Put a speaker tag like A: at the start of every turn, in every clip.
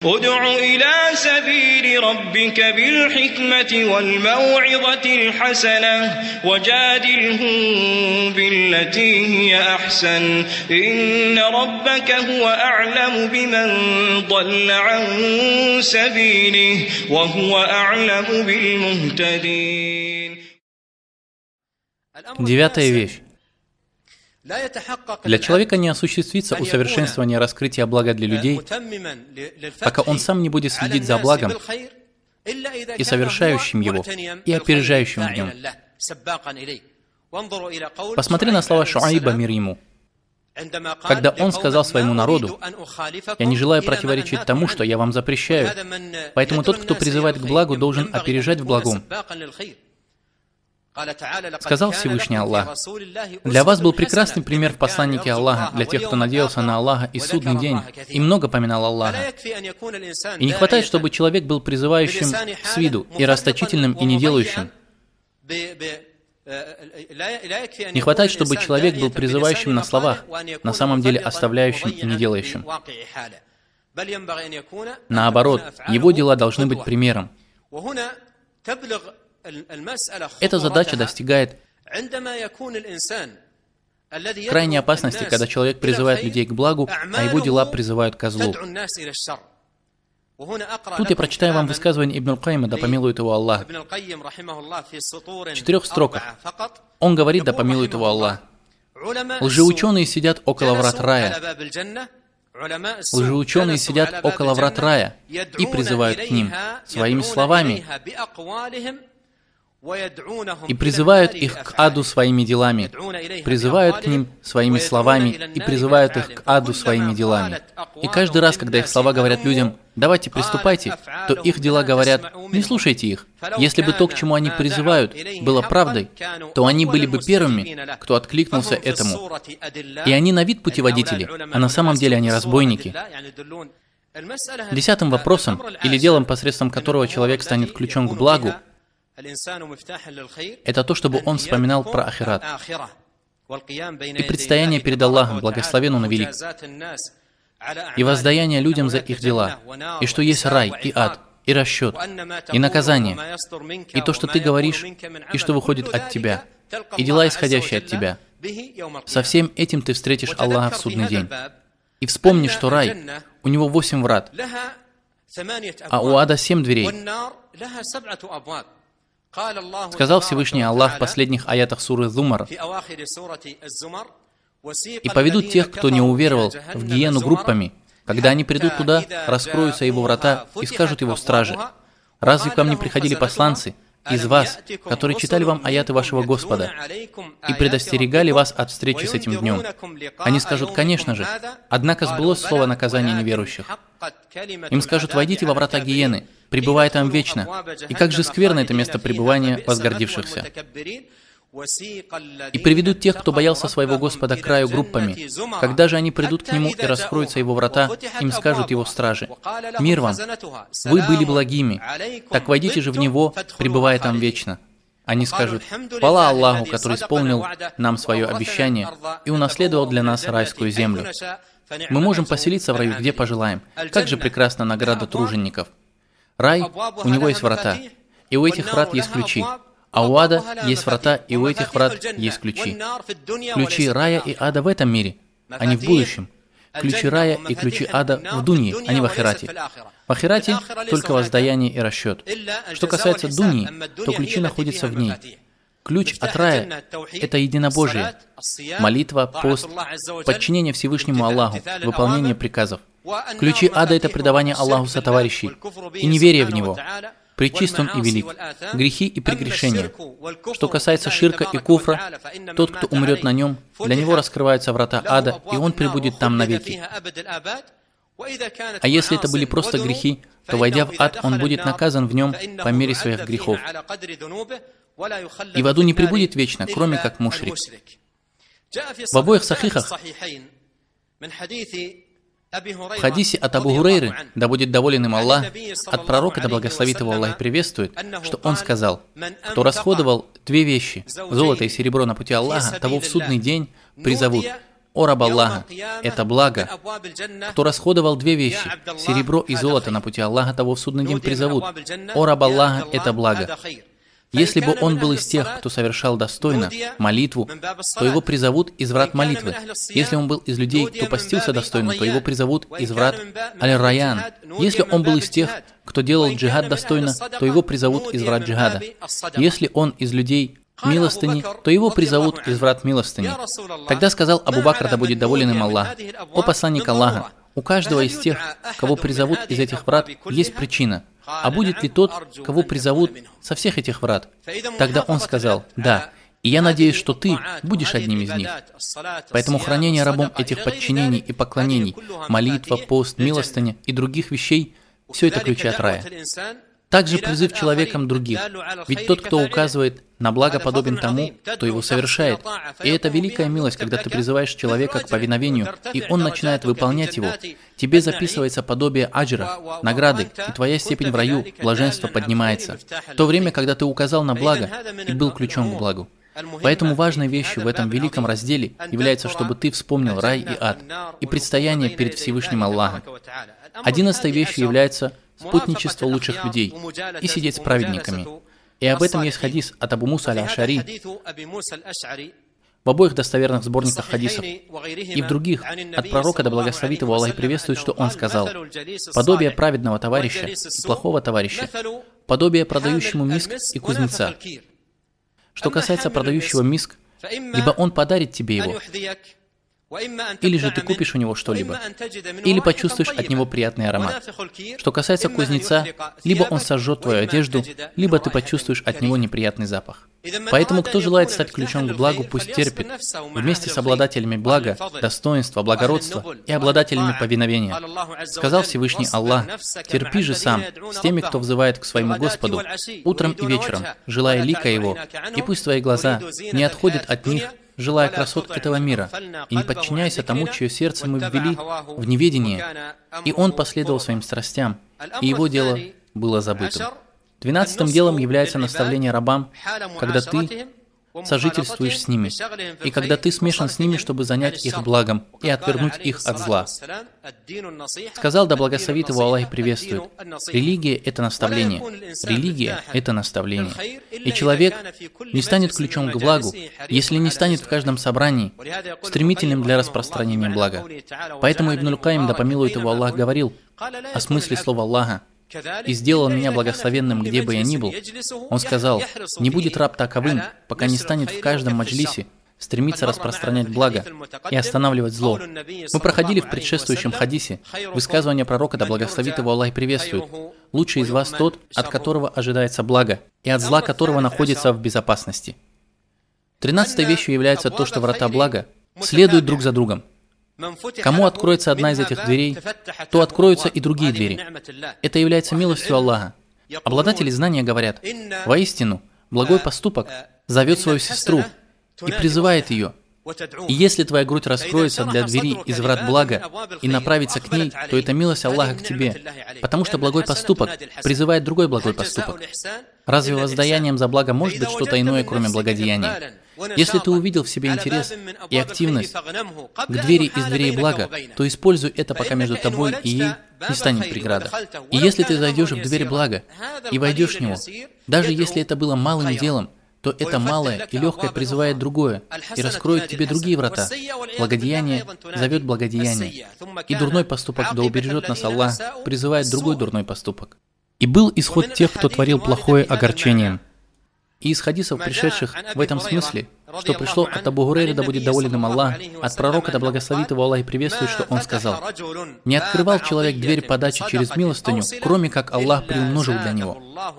A: ادع إلى سبيل ربك بالحكمة والموعظة الحسنة وجادلهم بالتي هي أحسن إن ربك هو أعلم بمن ضل عن سبيله وهو أعلم بالمهتدين.
B: Девятая вещь. Для человека не осуществится усовершенствование раскрытия блага для людей, пока он сам не будет следить за благом и совершающим его, и опережающим в нем. Посмотри на слова Шуайба, мир ему. Когда он сказал своему народу: «Я не желаю противоречить тому, что я вам запрещаю, поэтому тот, кто призывает к благу, должен опережать в благом». Сказал Всевышний Аллах: «Для вас был прекрасный пример в посланнике Аллаха, для тех, кто надеялся на Аллаха и судный день, и много поминал Аллаха. И не хватает, чтобы человек был призывающим с виду и расточительным и неделающим. Не хватает, чтобы человек был призывающим на словах, на самом деле оставляющим и не делающим. Наоборот, его дела должны быть примером». Эта задача достигает крайней опасности, когда человек призывает людей к благу, а его дела призывают ко злу. Тут я прочитаю вам высказывание Ибн аль-Кайима, да помилует его Аллах. В 4 строках. Он говорит, да помилует его Аллах: «Лжеученые сидят около врат рая. Лжеученые сидят около врат рая и призывают к ним своими словами, и призывают их к аду своими делами, призывают к ним своими словами и призывают их к аду своими делами». И каждый раз, когда их слова говорят людям: «Давайте, приступайте», то их дела говорят: «Не слушайте их». Если бы то, к чему они призывают, было правдой, то они были бы первыми, кто откликнулся этому. И они на вид путеводители, а на самом деле они разбойники. 10-м вопросом, или делом, посредством которого человек станет ключом к благу, это то, чтобы он вспоминал про ахират и предстояние перед Аллахом, благословен Он и велик, и воздаяние людям за их дела, и что есть рай, и ад, и расчет, и наказание, и то, что ты говоришь, и что выходит от тебя, и дела, исходящие от тебя. Со всем этим ты встретишь Аллаха в судный день. И вспомни, что рай, у него 8 врат, а у ада 7 дверей. Сказал Всевышний Аллах в последних аятах суры Зумар: «И поведут тех, кто не уверовал, в гиену группами. Когда они придут туда, раскроются его врата и скажут его страже: разве к вам не приходили посланцы из вас, которые читали вам аяты вашего Господа и предостерегали вас от встречи с этим днем? Они скажут: конечно же, однако сбылось слово наказания неверующих. Им скажут: войдите во врата гиены, пребывая там вечно, и как же скверно это место пребывания возгордившихся. И приведут тех, кто боялся своего Господа, к краю группами. Когда же они придут к нему и раскроются его врата, им скажут его стражи: мир вам, вы были благими, так войдите же в него, пребывая там вечно. Они скажут: хвала Аллаху, который исполнил нам свое обещание и унаследовал для нас райскую землю. Мы можем поселиться в раю, где пожелаем. Как же прекрасна награда тружеников! Рай, у него есть врата, и у этих врат есть ключи. А у ада есть врата, и у этих врат есть ключи. Ключи рая и ада в этом мире, а не в будущем. Ключи рая и ключи ада в дуньи, а не в ахирате. В ахирате только воздаяние и расчет. Что касается дуньи, то ключи находятся в ней. Ключ от рая – это единобожие, молитва, пост, подчинение Всевышнему Аллаху, выполнение приказов. Ключи ада – это предавание Аллаху сотоварищей и неверие в Него. Пречист Он и велик, грехи и прегрешения. Что касается ширка и куфра, тот, кто умрет на нем, для него раскрываются врата ада, и он пребудет там навеки. А если это были просто грехи, то, войдя в ад, он будет наказан в нем по мере своих грехов. И в аду не пребудет вечно, кроме как мушрик. В обоих сахихах, в хадисе от Абу Гурейры, да будет доволен им Аллах, от пророка, да благословит его Аллах и приветствует, что он сказал: кто расходовал 2 вещи, золото и серебро на пути Аллаха, того в судный день призовут: «О раб Аллаха, это благо, кто расходовал две вещи, серебро и золото на пути Аллаха, того в судный день призовут. О раб Аллаха, это благо». Если бы он был из тех, кто совершал достойно молитву, то его призовут из врат молитвы. Если он был из людей, кто постился достойно, то его призовут из врат Аль-Раян. Если он был из тех, кто делал джихад достойно, то его призовут из врат джихада. Если он из людей милостыни, то его призовут из врат милостыни. Тогда сказал Абу Бакр, да будет доволен им Аллах: «О посланник Аллаха, у каждого из тех, кого призовут из этих врат, есть причина. А будет ли тот, кого призовут со всех этих врат?» Тогда он сказал: «Да, и я надеюсь, что ты будешь одним из них». Поэтому хранение рабом этих подчинений и поклонений, молитва, пост, милостыня и других вещей – все это ключи от рая. Также призыв человеком других, ведь тот, кто указывает на благо, подобен тому, кто его совершает. И это великая милость, когда ты призываешь человека к повиновению, и он начинает выполнять его. Тебе записывается подобие аджра, награды, и твоя степень в раю, блаженство поднимается. В то время, когда ты указал на благо и был ключом к благу. Поэтому важной вещью в этом великом разделе является, чтобы ты вспомнил рай и ад, и предстояние перед Всевышним Аллахом. 11-й вещью является спутничество лучших людей и сидеть с праведниками. И об этом есть хадис от Абу Муса аль-Аш'ари в обоих достоверных сборниках хадисов и в других от пророка, да благословит его Аллах и приветствует, что он сказал: «Подобие праведного товарища и плохого товарища, подобие продающему миск и кузнеца. Что касается продающего миск, либо он подарит тебе его, или же ты купишь у него что-либо, или почувствуешь от него приятный аромат. Что касается кузнеца, либо он сожжет твою одежду, либо ты почувствуешь от него неприятный запах. Поэтому, кто желает стать ключом к благу, пусть терпит, вместе с обладателями блага, достоинства, благородства и обладателями повиновения. Сказал Всевышний Аллах: терпи же сам с теми, кто взывает к своему Господу утром и вечером, желая лика Его, и пусть твои глаза не отходят от них, желая красот этого мира, и не подчиняйся тому, чье сердце мы ввели в неведение, и он последовал своим страстям, и его дело было забытым». 12-м делом является наставление рабам, когда ты сожительствуешь с ними, и когда ты смешан с ними, чтобы занять их благом и отвернуть их от зла. Сказал, да благословит его Аллах и приветствует: религия – это наставление. Религия – это наставление. И человек не станет ключом к благу, если не станет в каждом собрании стремительным для распространения блага. Поэтому Ибн Аль-Каим, да помилует его Аллах, говорил о смысле слова Аллаха: «И сделал меня благословенным, где бы я ни был». Он сказал: «Не будет раб таковым, пока не станет в каждом маджлисе стремиться распространять благо и останавливать зло». Мы проходили в предшествующем хадисе высказывание пророка, да благословит его Аллах и приветствует: «Лучший из вас тот, от которого ожидается благо, и от зла которого находится в безопасности». 13-й вещью является то, что врата блага следуют друг за другом. Кому откроется одна из этих дверей, то откроются и другие двери. Это является милостью Аллаха. Обладатели знания говорят: воистину, благой поступок зовет свою сестру и призывает ее. И если твоя грудь раскроется для двери из врат блага и направится к ней, то это милость Аллаха к тебе, потому что благой поступок призывает другой благой поступок. Разве воздаянием за благо может быть что-то иное, кроме благодеяния? Если ты увидел в себе интерес и активность к двери из дверей блага, то используй это, пока между тобой и ей не станет преграда. И если ты зайдешь в дверь блага и войдешь в него, даже если это было малым делом, то это малое и легкое призывает другое и раскроет тебе другие врата. Благодеяние зовет благодеяние, и дурной поступок, да убережет нас Аллах, призывает другой дурной поступок. И был исход тех, кто творил плохое, огорчением. И из хадисов, пришедших в этом смысле, что пришло от Абу Гурейры, да будет доволен им Аллах, от пророка, да благословит его Аллах и приветствует, что он сказал: «Не открывал человек дверь подачи через милостыню, кроме как Аллах приумножил для него».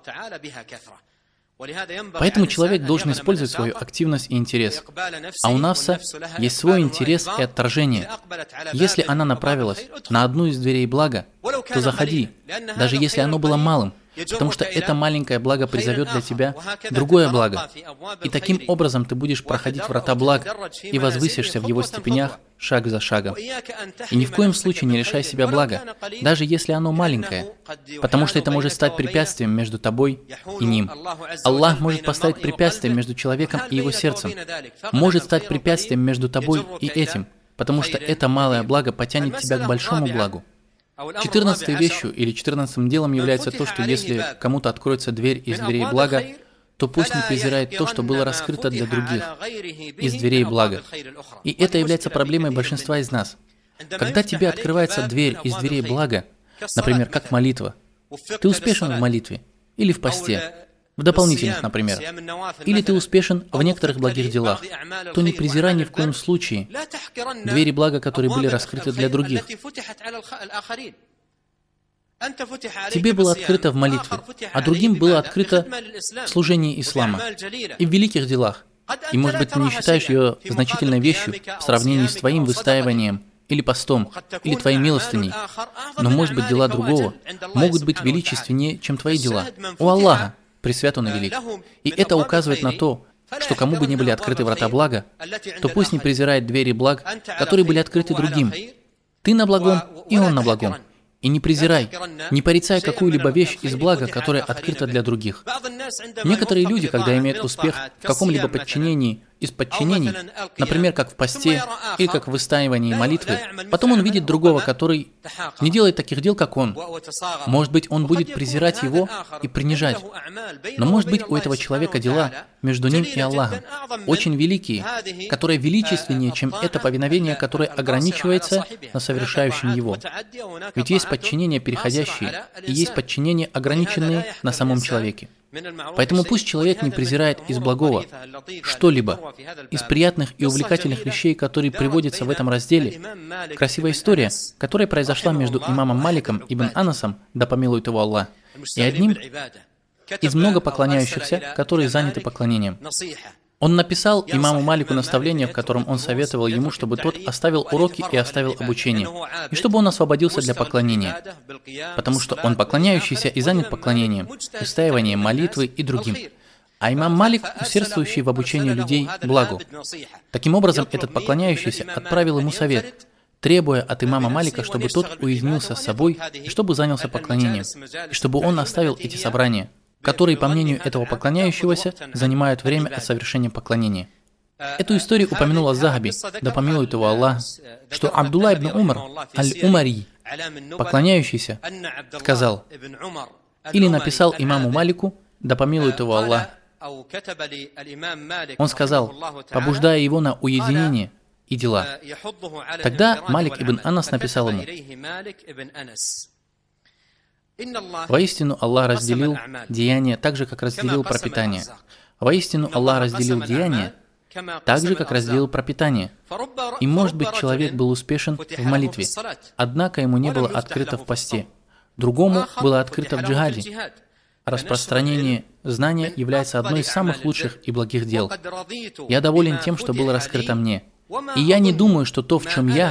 B: Поэтому человек должен использовать свою активность и интерес. А у нафса есть свой интерес и отторжение. Если она направилась на одну из дверей блага, то заходи, даже если оно было малым, потому что это маленькое благо призовет для тебя другое благо. И таким образом ты будешь проходить врата благ и возвысишься в его степенях шаг за шагом. И ни в коем случае не лишай себя блага, даже если оно маленькое, потому что это может стать препятствием между тобой и ним. Аллах может поставить препятствие между человеком и его сердцем, может стать препятствием между тобой и этим. потому что это малое благо потянет тебя к большому благу. 14-й вещью или 14-м делом является то, что если кому-то откроется дверь из дверей блага, то пусть не презирает то, что было раскрыто для других из дверей блага. И это является проблемой большинства из нас. Когда тебе открывается дверь из дверей блага, например, как молитва, ты успешен в молитве или в посте, в дополнительных, например, или ты успешен в некоторых благих делах, то не презирай ни в коем случае двери блага, которые были раскрыты для других. Тебе было открыто в молитве, а другим было открыто в служении ислама и в великих делах. И, может быть, ты не считаешь ее значительной вещью в сравнении с твоим выстаиванием или постом, или твоей милостыней. Но, может быть, дела другого могут быть величественнее, чем твои дела. У Аллаха, пресвят Он и велик. И это указывает на то, что кому бы ни были открыты врата блага, то пусть не презирает двери благ, которые были открыты другим. Ты на благом, и он на благом. И не презирай, не порицай какую-либо вещь из блага, которая открыта для других. Некоторые люди, когда имеют успех в каком-либо подчинении из подчинений, например, как в посте или как в выстаивании молитвы, потом он видит другого, который не делает таких дел, как он. Может быть, он будет презирать его и принижать. Но может быть, у этого человека дела между ним и Аллахом очень великие, которые величественнее, чем это повиновение, которое ограничивается на совершающем его. Ведь есть подчинения переходящие, и есть подчинения, ограниченные на самом человеке. Поэтому пусть человек не презирает из благого что-либо, из приятных и увлекательных вещей, которые приводятся в этом разделе. Красивая история, которая произошла между имамом Маликом ибн Анасом, да помилует его Аллах, и одним из много поклоняющихся, которые заняты поклонением. Он написал имаму Малику наставление, в котором он советовал ему, чтобы тот оставил уроки и оставил обучение, и чтобы он освободился для поклонения, потому что он поклоняющийся и занят поклонением, выстаиванием молитвы и другим. А имам Малик, усердствующий в обучении людей благу. Таким образом, этот поклоняющийся отправил ему совет, требуя от имама Малика, чтобы тот уединился с собой и чтобы занялся поклонением, и чтобы он оставил эти собрания, которые, по мнению этого поклоняющегося, занимают время от совершения поклонения. Эту историю упомянул Аз-Захаби, да помилует его Аллах, что Абдулла ибн Умар аль-Умари, поклоняющийся, сказал или написал имаму Малику, да помилует его Аллах. Он сказал, побуждая его на уединение и дела. Тогда Малик ибн Анас написал ему: «Воистину Аллах разделил деяния так же, как разделил пропитание. Воистину Аллах разделил деяния так же, как разделил пропитание. И, может быть, человек был успешен в молитве, однако ему не было открыто в посте. Другому было открыто в джихаде. Распространение знания является одной из самых лучших и благих дел. Я доволен тем, что было раскрыто мне. И я не думаю, что то, в чем я,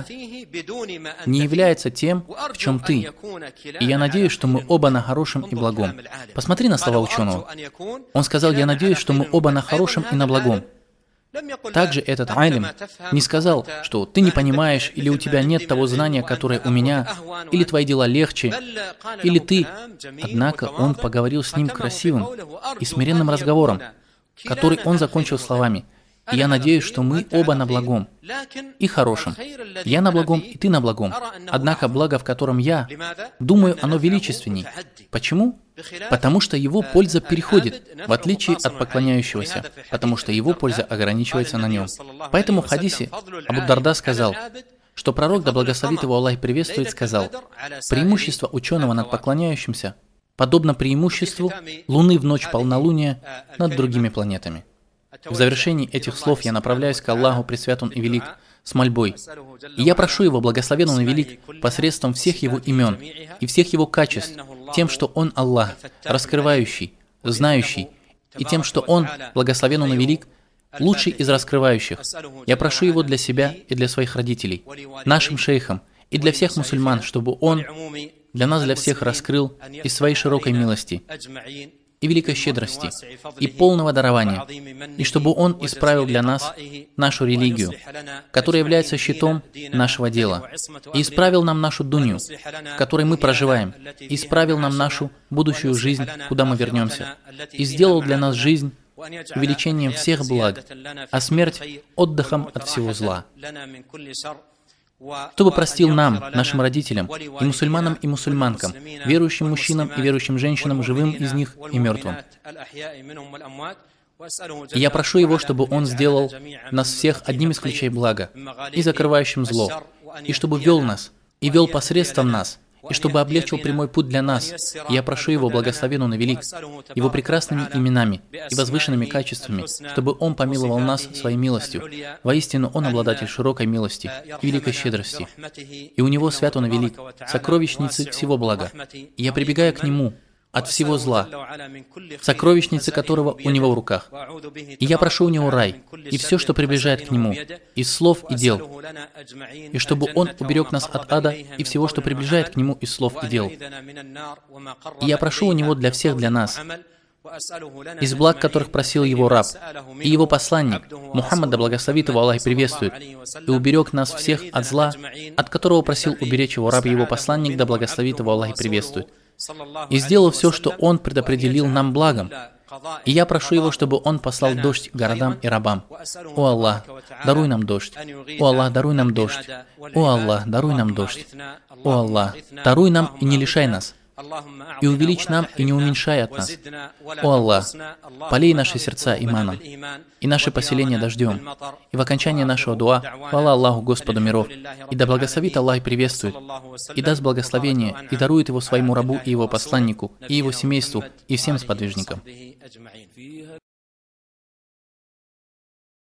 B: не является тем, в чем ты. И я надеюсь, что мы оба на хорошем и благом». Посмотри на слова ученого. Он сказал: «Я надеюсь, что мы оба на хорошем и на благом». Также этот алим не сказал, что ты не понимаешь, или у тебя нет того знания, которое у меня, или твои дела легче, или ты. Однако он поговорил с ним красивым и смиренным разговором, который он закончил словами: «И я надеюсь, что мы оба на благом и хорошем. Я на благом, и ты на благом. Однако благо, в котором я, думаю, оно величественней». Почему? Потому что его польза переходит, в отличие от поклоняющегося, потому что его польза ограничивается на нем. Поэтому в хадисе Абу Дарда сказал, что пророк, да благословит его Аллах и приветствует, сказал: «Преимущество ученого над поклоняющимся подобно преимуществу Луны в ночь полнолуния над другими планетами». В завершении этих слов я направляюсь к Аллаху, пресвят Он и велик, с мольбой. И я прошу Его, благословен Он и велик, посредством всех Его имен и всех Его качеств, тем, что Он Аллах, раскрывающий, знающий, и тем, что Он, благословен Он и велик, лучший из раскрывающих. Я прошу Его для себя и для своих родителей, нашим шейхам и для всех мусульман, чтобы Он для нас, для всех раскрыл из своей широкой милости и великой щедрости, и полного дарования, и чтобы Он исправил для нас нашу религию, которая является щитом нашего дела, и исправил нам нашу дунью, в которой мы проживаем, и исправил нам нашу будущую жизнь, куда мы вернемся, и сделал для нас жизнь увеличением всех благ, а смерть отдыхом от всего зла. чтобы простил нам, нашим родителям, и мусульманам и мусульманкам, верующим мужчинам и верующим женщинам, живым из них и мертвым. И я прошу Его, чтобы Он сделал нас всех одним из ключей блага и закрывающим зло, и чтобы вел нас, и вел посредством нас, и чтобы облегчил прямой путь для нас. И я прошу Его, благословен Он и велик, Его прекрасными именами и возвышенными качествами, чтобы Он помиловал нас своей милостью. Воистину, Он обладатель широкой милости и великой щедрости. И у Него свят Он и велик, сокровищницы всего блага. И я прибегаю к Нему от всего зла, сокровищницы которого у Него в руках. И я прошу у Него рай, и все, что приближает к Нему, из слов и дел, и чтобы Он уберег нас от ада и всего, что приближает к Нему из слов и дел. И я прошу у Него для всех, для нас, из благ, которых просил Его раб, и Его посланник, Мухаммад, да благословит Его Аллах и приветствует, и уберег нас всех от зла, от которого просил уберечь Его раб и Его посланник, да благословит Его Аллах и приветствует, и сделал все, что Он предопределил нам благом. И я прошу Его, чтобы Он послал дождь городам и рабам. О Аллах, даруй нам дождь. О Аллах, даруй нам дождь. О Аллах, даруй нам дождь. О Аллах, даруй нам и не лишай нас. И увеличь нам и не уменьшай от нас. О Аллах, полей наши сердца иманом, и наши поселения дождем. И в окончании нашего дуа, хвала Аллаху, Господу миров, и да благословит Аллах и приветствует, и даст благословение, и дарует его своему рабу и его посланнику, и его семейству, и всем сподвижникам.